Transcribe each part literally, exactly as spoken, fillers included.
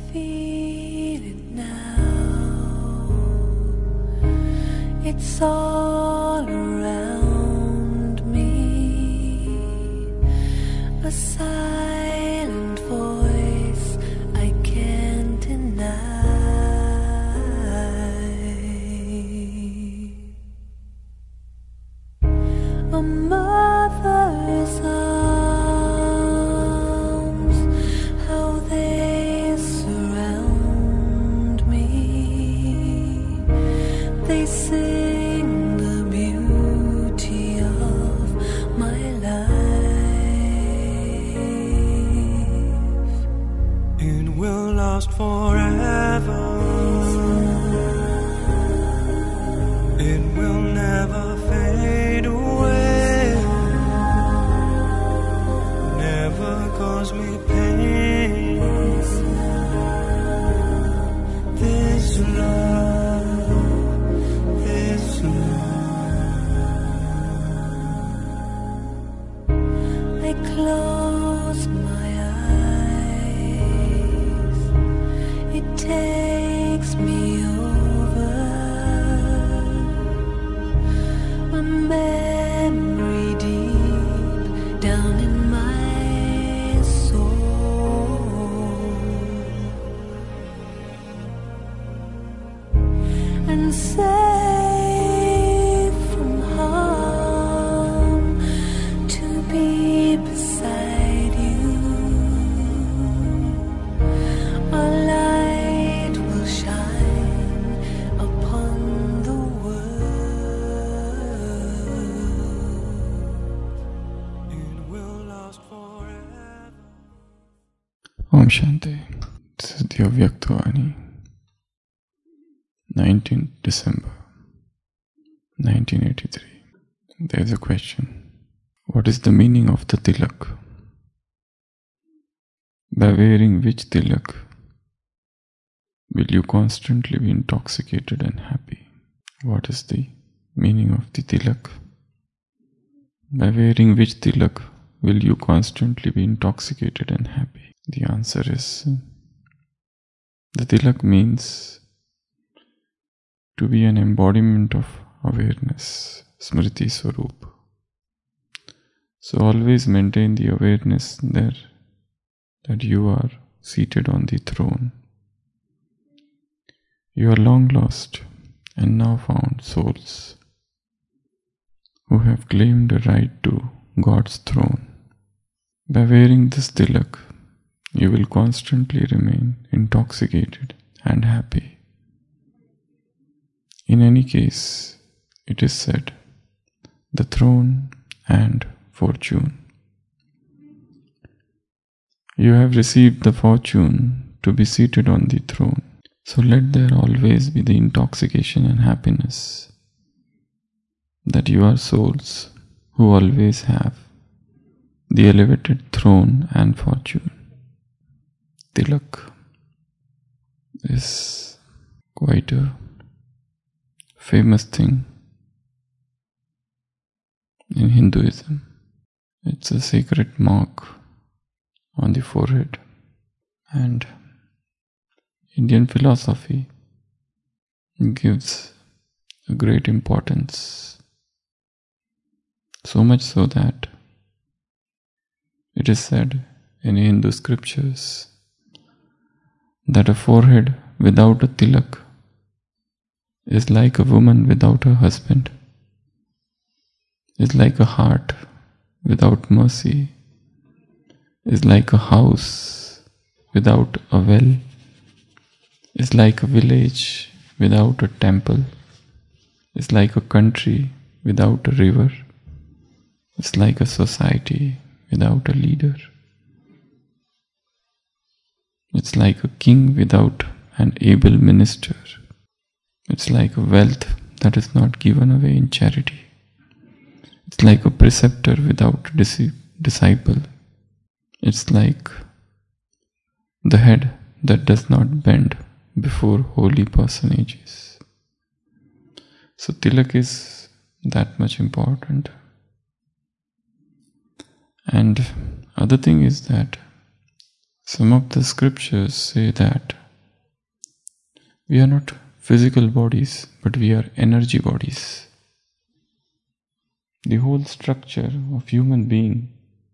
feel it now. It's all around me, a silent voice I can't deny. A mother's arms, how they surround me. They sing the beauty of my life. It will last forever. It will never fade away. Never cause me pain. This love, this love. I close my eyes. It takes me over. A memory deep down in my soul, and safe from harm to be beside you. A light will shine upon the world. It will last forever. Om Shanti. This is the Avyaktavani. nineteenth December nineteen eighty-three. There is a question. What is the meaning of the tilak? By wearing which tilak will you constantly be intoxicated and happy? What is the meaning of the tilak? By wearing which tilak will you constantly be intoxicated and happy? The answer is, the tilak means to be an embodiment of awareness, Smriti Swarup. So always maintain the awareness there that you are seated on the throne. You are long lost and now found souls who have claimed a right to God's throne. By wearing this tilak, you will constantly remain intoxicated and happy. In any case, it is said, the throne and fortune. You have received the fortune to be seated on the throne. So let there always be the intoxication and happiness that you are souls who always have the elevated throne and fortune. Tilak is quite a famous thing in Hinduism. It's a sacred mark on the forehead, and Indian philosophy gives a great importance, so much so that it is said in Hindu scriptures that a forehead without a tilak is like a woman without a husband, is like a heart without mercy, is like a house without a well, is like a village without a temple, is like a country without a river, is like a society without a leader. It's like a king without an able minister. It's like a wealth that is not given away in charity. It's like a preceptor without a disciple. It's like the head that does not bend before holy personages. So tilak is that much important. And other thing is that some of the scriptures say that We are not physical bodies, but we are energy bodies. The whole structure of human being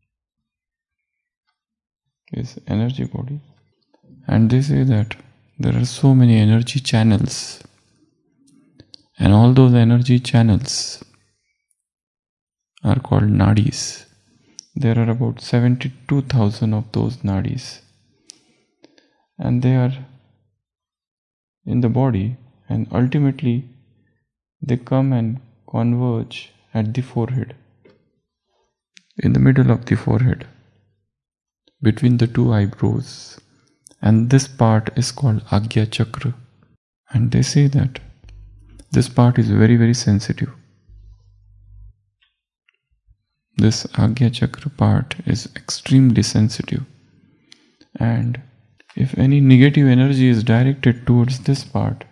is energy body. And they say that there are so many energy channels, and all those energy channels are called nadis. There are about seventy-two thousand of those nadis, and they are in the body, and ultimately they come and converge at the forehead, in the middle of the forehead, between the two eyebrows, and this part is called Agya Chakra. And they say that this part is very very sensitive. This Agya Chakra part is extremely sensitive, and if any negative energy is directed towards this part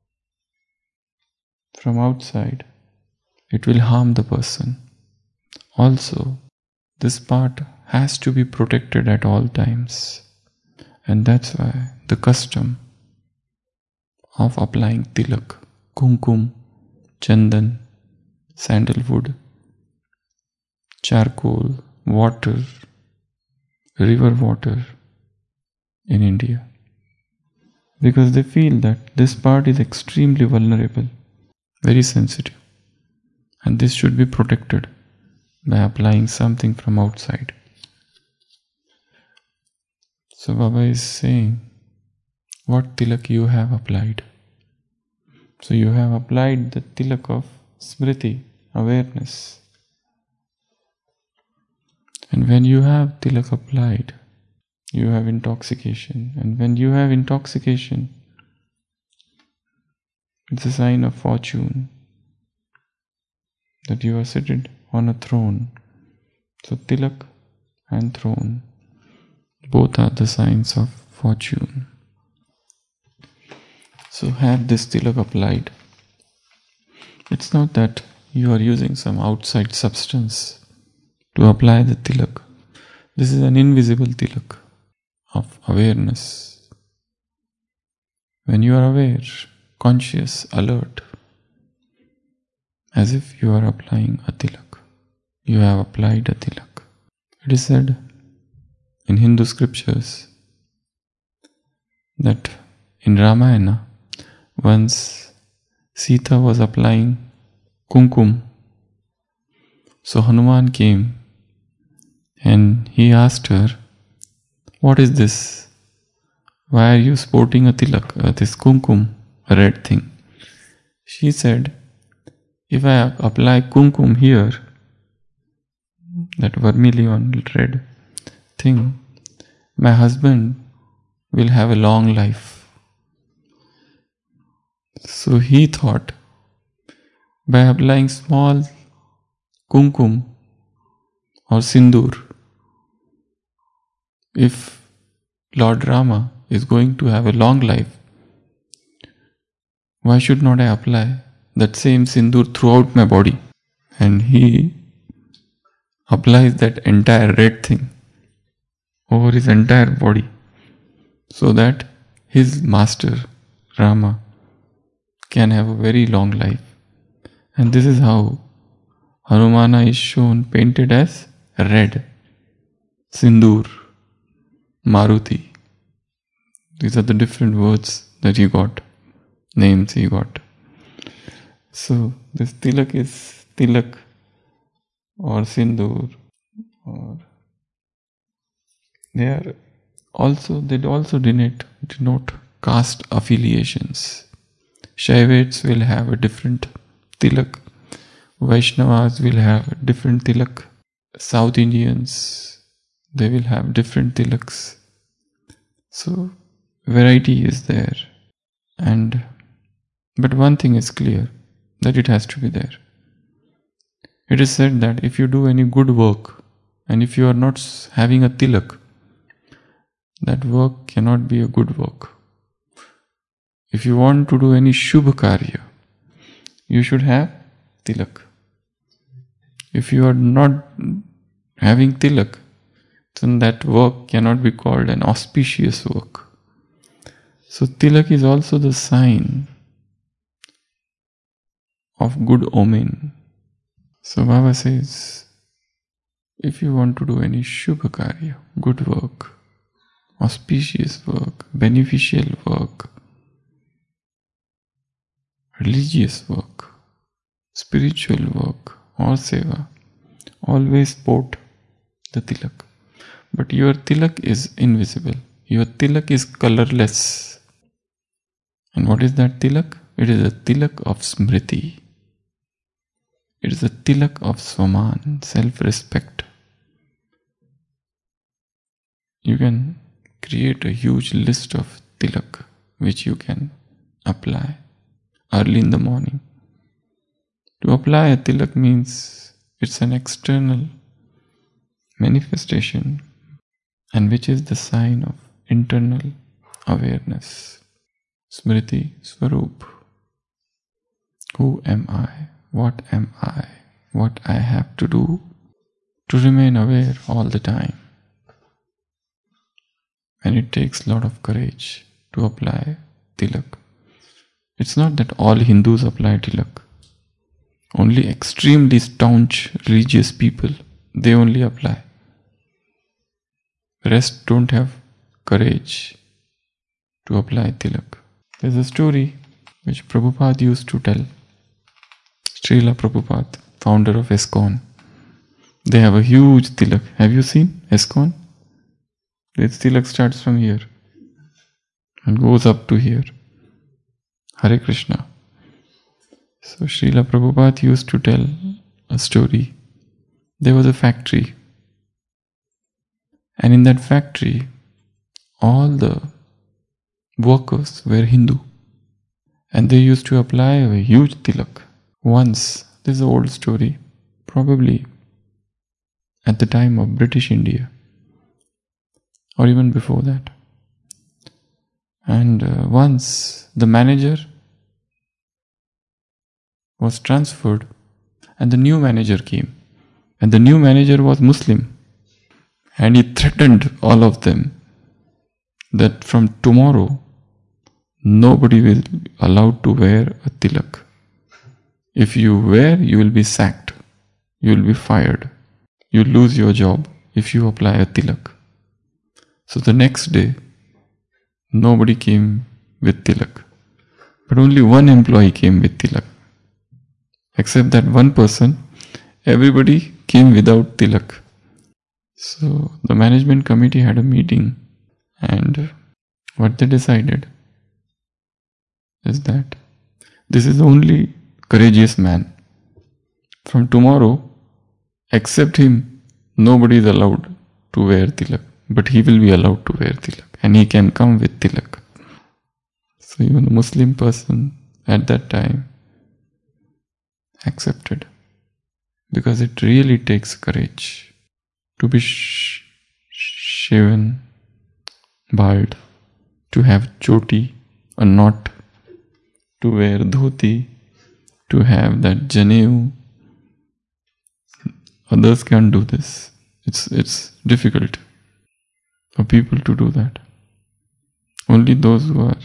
from outside, it will harm the person. Also, this part has to be protected at all times, and that's why the custom of applying tilak, kumkum, chandan, sandalwood, charcoal, water, river water in India, because they feel that this part is extremely vulnerable, very sensitive, and this should be protected by applying something from outside. So Baba is saying, what tilak you have applied? So you have applied the tilak of smriti, awareness. And when you have tilak applied, you have intoxication. And when you have intoxication, it's a sign of fortune that you are seated on a throne. So tilak and throne, both are the signs of fortune. So have this tilak applied. It's not that you are using some outside substance to apply the tilak. This is an invisible tilak of awareness. When you are aware, conscious, alert, as if you are applying a tilak, you have applied a tilak. It is said in Hindu scriptures that in Ramayana, once Sita was applying kumkum, so Hanuman came and he asked her, "What is this? Why are you sporting a tilak, uh, this kumkum, a red thing?" She said, "If I apply kumkum here, that vermilion red thing, my husband will have a long life." So he thought, by applying small kumkum or sindoor, if Lord Rama is going to have a long life, why should not I apply that same sindoor throughout my body? And he applies that entire red thing over his entire body, so that his master Rama can have a very long life. And this is how Hanumana is shown painted as red, sindoor, Maruti. These are the different words that he got, names he got. So this tilak is tilak or sindoor, or they are also, they also denote, denote caste affiliations. Shaivites will have a different tilak, Vaishnavas will have a different tilak, South Indians, they will have different tilaks. So variety is there, and but one thing is clear, that it has to be there. It is said that if you do any good work, and if you are not having a tilak, that work cannot be a good work. If you want to do any shubha karya, you should have tilak. If you are not having tilak, then that work cannot be called an auspicious work. So tilak is also the sign of good omen. So Baba says, if you want to do any shubha karya, good work, auspicious work, beneficial work, religious work, spiritual work or seva, always sport the tilak. But your tilak is invisible. Your tilak is colorless. And what is that tilak? It is a tilak of smriti. It is a tilak of swaman, self-respect. You can create a huge list of tilak which you can apply early in the morning. To apply a tilak means it's an external manifestation and which is the sign of internal awareness. Smriti Swarup. Who am I? What am I? What I have to do to remain aware all the time. And it takes a lot of courage to apply tilak. It's not that all Hindus apply tilak. Only extremely staunch religious people, they only apply. The rest don't have courage to apply tilak. There's a story which Prabhupada used to tell. Srila Prabhupada, founder of ISKCON. They have a huge tilak. Have you seen ISKCON? Its tilak starts from here and goes up to here. Hare Krishna. So Srila Prabhupada used to tell a story. There was a factory. And in that factory, all the workers were Hindu. And they used to apply a huge tilak. Once, this is an old story, probably at the time of British India, or even before that. And uh, once the manager was transferred and the new manager came. And the new manager was Muslim. And he threatened all of them that from tomorrow nobody will be allowed to wear a tilak. If you wear, you will be sacked. You will be fired. You will lose your job if you apply a tilak. So the next day, nobody came with tilak. But only one employee came with tilak. Except that one person, everybody came without tilak. So the management committee had a meeting, and what they decided is that this is the only courageous man. From tomorrow, except him, nobody is allowed to wear tilak. But he will be allowed to wear tilak. And he can come with tilak. So even a Muslim person at that time accepted. Because it really takes courage to be sh- shaven, bald, to have choti, a knot, to wear dhoti, to have that janeu. Others can't do this. It's it's difficult for people to do that. Only those who are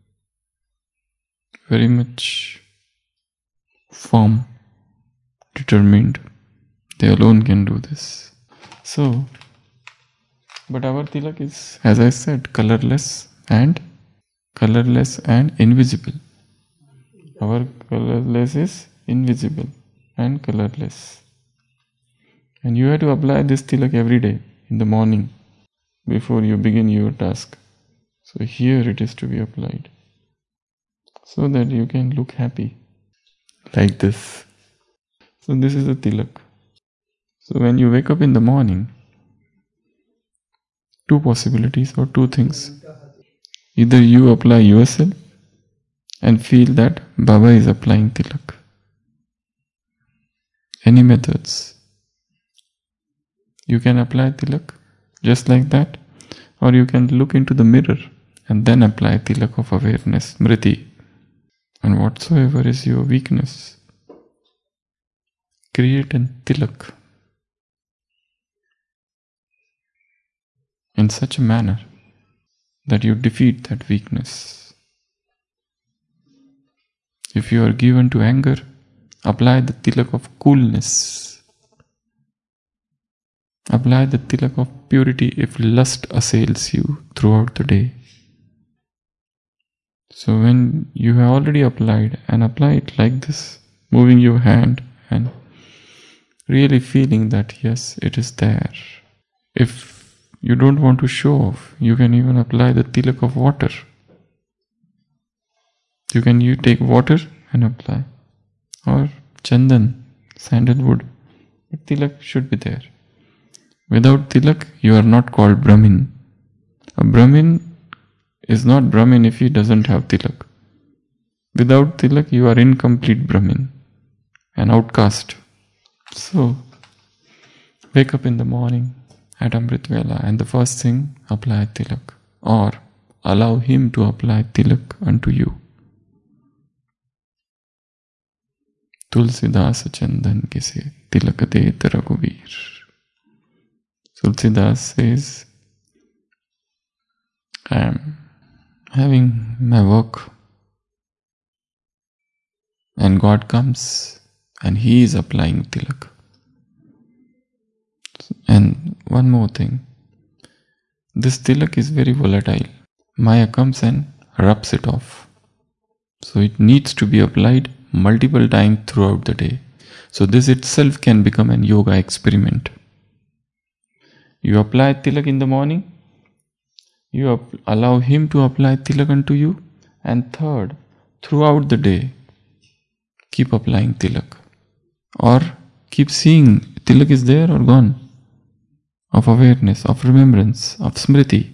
very much firm, determined, they alone can do this. So, but our tilak is, as I said, colorless and colorless and invisible. Our colorless is invisible and colorless. And you have to apply this tilak every day in the morning before you begin your task. So here it is to be applied so that you can look happy like this. So this is a tilak. So when you wake up in the morning, two possibilities or two things. Either you apply yourself and feel that Baba is applying tilak. Any methods. You can apply tilak just like that, or you can look into the mirror and then apply tilak of awareness, smriti. And whatsoever is your weakness, create a tilak in such a manner that you defeat that weakness. If you are given to anger, apply the tilak of coolness. Apply the tilak of purity if lust assails you throughout the day. So when you have already applied, and apply it like this, moving your hand and really feeling that yes, it is there. If you don't want to show off, you can even apply the tilak of water. You can you take water and apply, or chandan, sandalwood, but tilak should be there. Without tilak, you are not called Brahmin. A Brahmin is not Brahmin if he doesn't have tilak. Without tilak, you are incomplete Brahmin, an outcast. So, wake up in the morning at Amrit Vela and the first thing, apply tilak, or allow him to apply tilak unto you. Tulsidas chandan kise tilak de Raghuveer. Tulsidas says, I am having my work, and God comes and he is applying tilak. And one more thing, this tilak is very volatile. Maya comes and rubs it off. So it needs to be applied multiple times throughout the day. So this itself can become an yoga experiment. You apply tilak in the morning, you ap- allow him to apply tilak unto you, and third, throughout the day, keep applying tilak. Or keep seeing tilak is there or gone, of awareness, of remembrance, of smriti,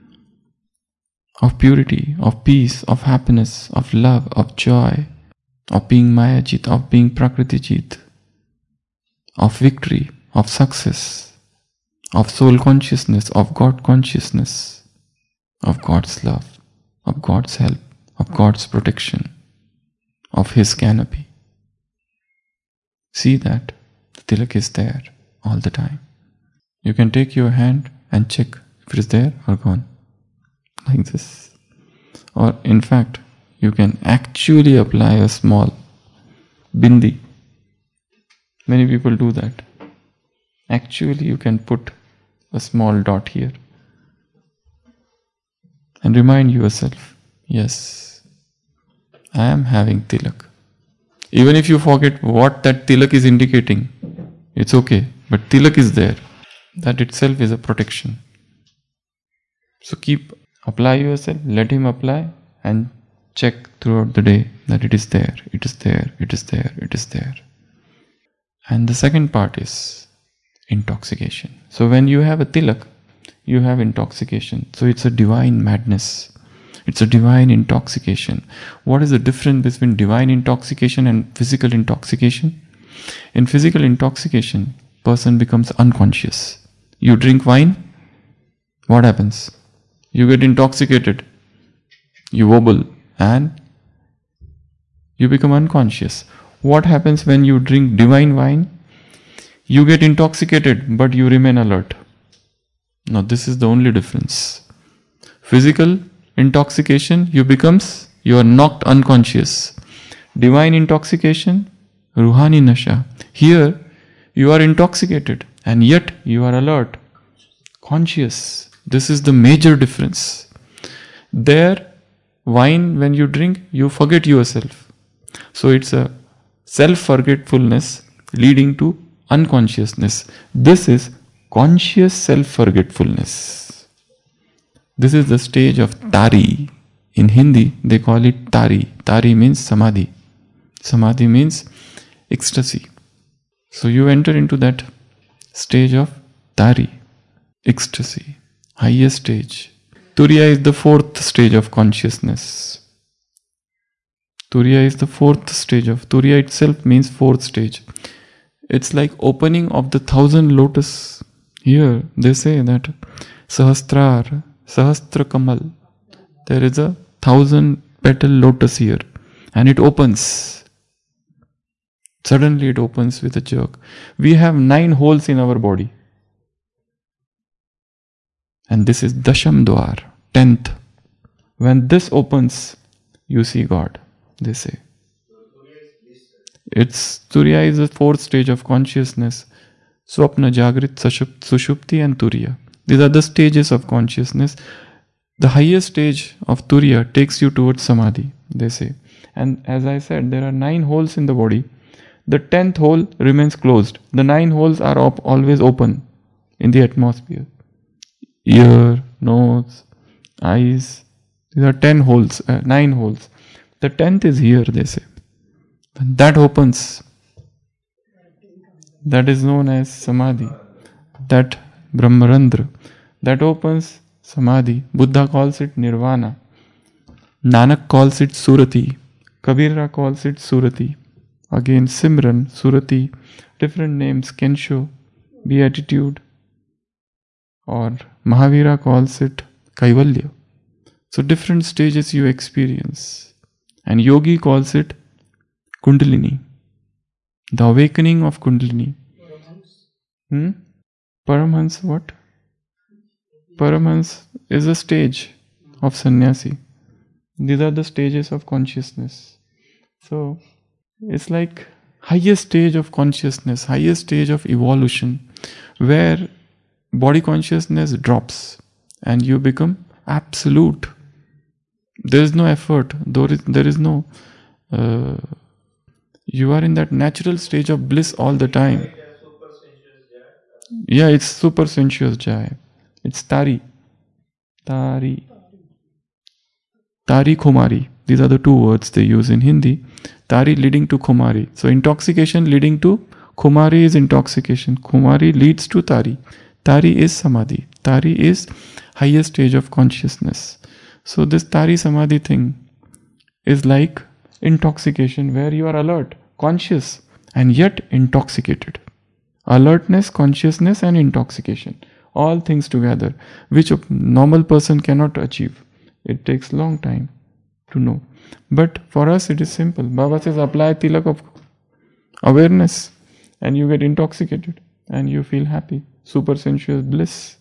of purity, of peace, of happiness, of love, of joy, of being Mayajit, of being Prakritijit, of victory, of success, of soul consciousness, of God consciousness, of God's love, of God's help, of God's protection, of His canopy. See that the tilak is there all the time. You can take your hand and check if it is there or gone, like this. Or in fact, you can actually apply a small bindi. Many people do that. Actually, you can put a small dot here and remind yourself, yes, I am having tilak. Even if you forget what that tilak is indicating, it's okay, but tilak is there. That itself is a protection. So keep, apply yourself, let him apply, and check throughout the day that it is there, it is there, it is there, it is there. And the second part is intoxication. So when you have a tilak, you have intoxication. So it's a divine madness. It's a divine intoxication. What is the difference between divine intoxication and physical intoxication? In physical intoxication, person becomes unconscious. You drink wine, what happens? You get intoxicated. You wobble and you become unconscious. What happens when you drink divine wine? You get intoxicated, but you remain alert. Now this is the only difference. Physical intoxication, you becomes, you are knocked unconscious. Divine intoxication, Ruhani Nasha. Here, you are intoxicated and yet you are alert, conscious. This is the major difference. There, wine, when you drink, you forget yourself. So it's a self-forgetfulness leading to unconsciousness. This is conscious self-forgetfulness. This is the stage of Tari. In Hindi, they call it Tari. Tari means Samadhi. Samadhi means ecstasy. So you enter into that stage of Tari, ecstasy, highest stage. Turiya is the fourth stage of consciousness. Turiya is the fourth stage of, Turiya itself means fourth stage. It's like opening of the thousand lotus. Here they say that Sahastrar, Sahastra Kamal, there is a thousand petal lotus here and it opens. Suddenly it opens with a jerk. We have nine holes in our body. And this is Dasham Dwar, tenth When this opens, you see God, they say. It's Turiya is the fourth stage of consciousness. Swapna, Jagrit, Sushupti and Turiya. These are the stages of consciousness. The highest stage of Turiya takes you towards Samadhi, they say. And as I said, there are nine holes in the body. The tenth hole remains closed. The nine holes are op- always open in the atmosphere. Ear, nose, eyes. These are ten holes, uh, nine holes. The tenth is here, they say. When that opens, that is known as Samadhi. That Brahmarandra. That opens Samadhi. Buddha calls it Nirvana. Nanak calls it Surati. Kabira calls it Surati. Again Simran, Surati. Different names. Kensho, Beatitude. Or Mahavira calls it Kaivalya. So different stages you experience. And Yogi calls it Kundalini. The awakening of Kundalini. Hmm? Paramhans what? Paramhans is a stage of sannyasi. These are the stages of consciousness. So, it's like highest stage of consciousness, highest stage of evolution, where body consciousness drops and you become absolute. There is no effort. There is, there is no... Uh, you are in that natural stage of bliss all the time. Yeah, it's super sensuous jai. It's Tari. Tari. Tari Khomari. These are the two words they use in Hindi. Tari leading to Khomari. So intoxication leading to Khomari is intoxication. Khomari leads to Tari. Tari is Samadhi. Tari is highest stage of consciousness. So this Tari Samadhi thing is like intoxication where you are alert, conscious and yet intoxicated. Alertness, consciousness and intoxication. All things together, which a normal person cannot achieve. It takes long time to know. But for us it is simple. Baba says apply tilak of awareness and you get intoxicated and you feel happy. Super sensuous bliss.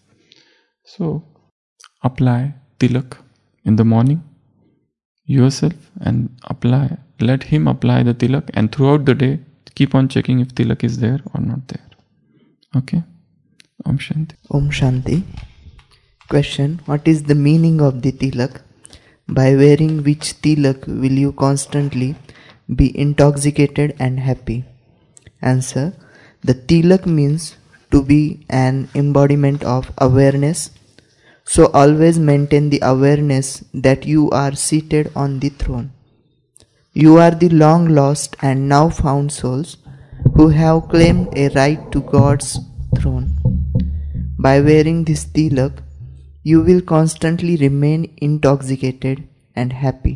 So apply tilak in the morning yourself and apply. Let him apply the tilak and throughout the day keep on checking if tilak is there or not there. Okay? Om Shanti. Om Shanti. Question: what is the meaning of the tilak? By wearing which tilak will you constantly be intoxicated and happy? Answer: the tilak means to be an embodiment of awareness. So always maintain the awareness that you are seated on the throne. You are the long lost and now found souls who have claimed a right to God's throne. By wearing this tilak, you will constantly remain intoxicated and happy.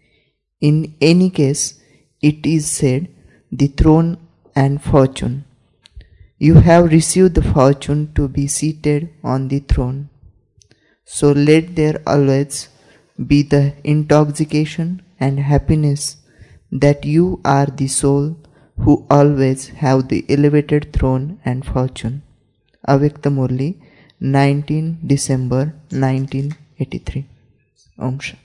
In any case, it is said, the throne and fortune. You have received the fortune to be seated on the throne. So let there always be the intoxication and happiness that you are the soul who always have the elevated throne and fortune. Avyakta Murli, nineteenth December nineteen eighty-three. Om Shanti.